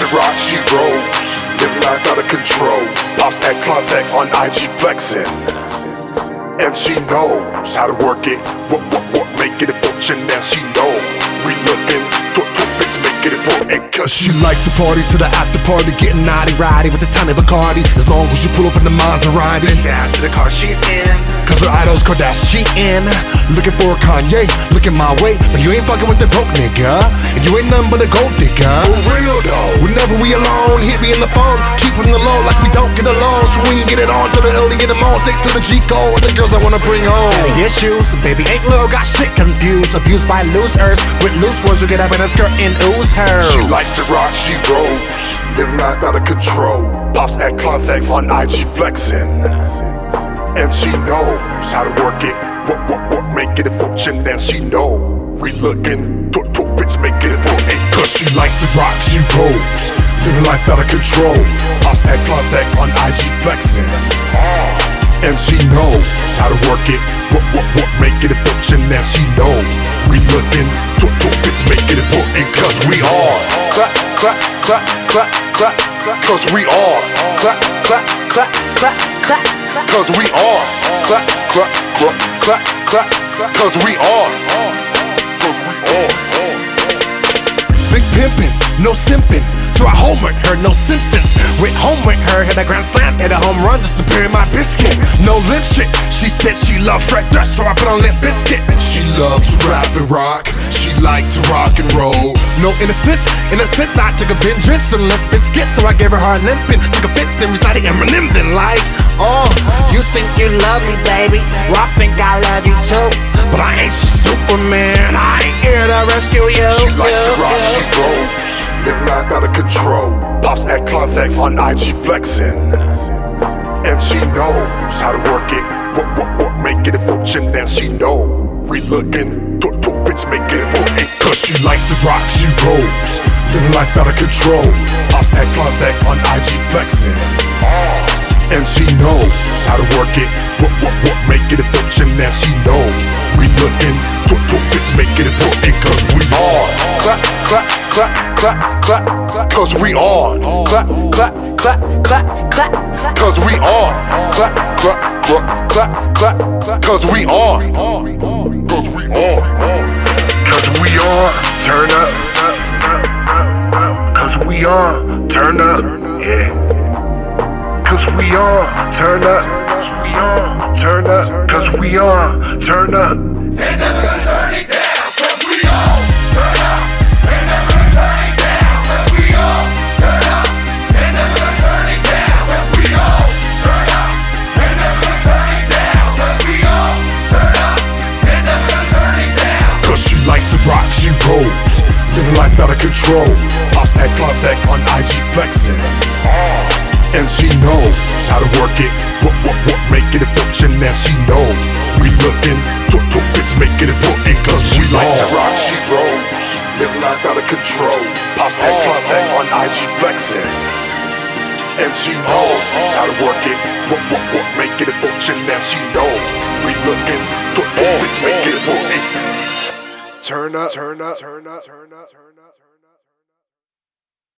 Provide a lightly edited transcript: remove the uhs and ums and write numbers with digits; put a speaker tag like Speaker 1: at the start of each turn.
Speaker 1: to rock, she rolls, living life out of control. Pops that contact on IG flexing, and she knows how to work it. What, make it a fortune, and she knows. We looking to bitch, make it important. Cause
Speaker 2: she likes to party to the after party, getting naughty-roddy with a tiny Bacardi. As long as you pull up in the Maserati,
Speaker 1: dash to the car she's in,
Speaker 2: cause her idol's Kardashian. Looking for a Kanye, looking my way, but you ain't fucking with the broke nigga, and you ain't nothing but a gold digger.
Speaker 1: For real though,
Speaker 2: whenever we alone, hit me in the phone, keep it in the low like we don't get along. So we can get it on to the early in the morning, take to the G-Code with the girls I wanna bring home.
Speaker 3: Any issues? Baby ain't low, got shit confused. Abused by losers, with loose ones who get up in a skirt and ooze her.
Speaker 1: She likes to rock, she rolls, living life out of control. Pops that contact on IG flexing, and she knows how to work it. What make it a fortune, and she know. We looking to bitch, make it important.
Speaker 2: Cause she likes to rock, she rolls, living life out of control. Pops that contact on IG flexing, and she knows how to work it. What make it a fortune, and she knows. We looking to bitch, make it important. Cause we are clap, clap, clap, clap, clap. Cause we are clap, clap, clap, clap, clap. Cause we are clap, clap, clap, clap, clap. Cause we are. Cause we are. Big pimpin', no simpin'. So I homered her, no Simpsons. Went home with her, hit a grand slam, hit a home run just to bury my biscuit. No lip shit, she said she loved Fred Durst, so I put on Limp Bizkit. She loves rap and rock, she liked to rock and roll. No innocence, in a sense I took a vengeance on Limp Bizkit, so I gave her hard limping. Took a fence, then recited Eminem, then like,
Speaker 3: you think you love me, baby? Well, I think I love you too.
Speaker 2: But I ain't Superman, I ain't here to rescue you.
Speaker 1: She likes to rock, she rolls, living life out of control. Pops that contact on IG flexing, and she knows how to work it. What make it a fortune, and she know. We looking to bitch, make it important. Cause she likes to rock, she rolls, living life out of control. Pops that contact on IG flexing, and she knows how to work it. What make it a fortune, and she knows. We looking to bitch, make it important. Cause we are clap, clap, clap, clap, clap. Cause we are clap, clap, clap, clap, clap. Cause we are clap, clap, clap, clap, clap. Cause we are. Cause we are. Cause we are. Turn up. Cause we are. Turn up. Yeah. Cause we are. Turn up. We are. Turn up. Cause we are. Turn up.
Speaker 4: They're never gonna turn it down. Cause we all turn up. They're never gonna turn it down. Cause we all turn up. They're never gonna turn it down. Cause we all turn up. They're never gonna turn it down. Cause we all turn up. They're never gonna turn it down.
Speaker 2: Cause she likes to rock, she rolls, living life out of control. Pops that contact on IG flexing, and she knows how to work it. What make it a fortune, and she knows. We looking to bitch, make it important. Cause we
Speaker 1: likes to rock, she rolls, living life out of control. Pops that contact on IG flexing, and she knows how to work it. What make it a fortune, and she knows. We looking to bitch, make it important.
Speaker 2: Turn up, turn up, turn up, turn up.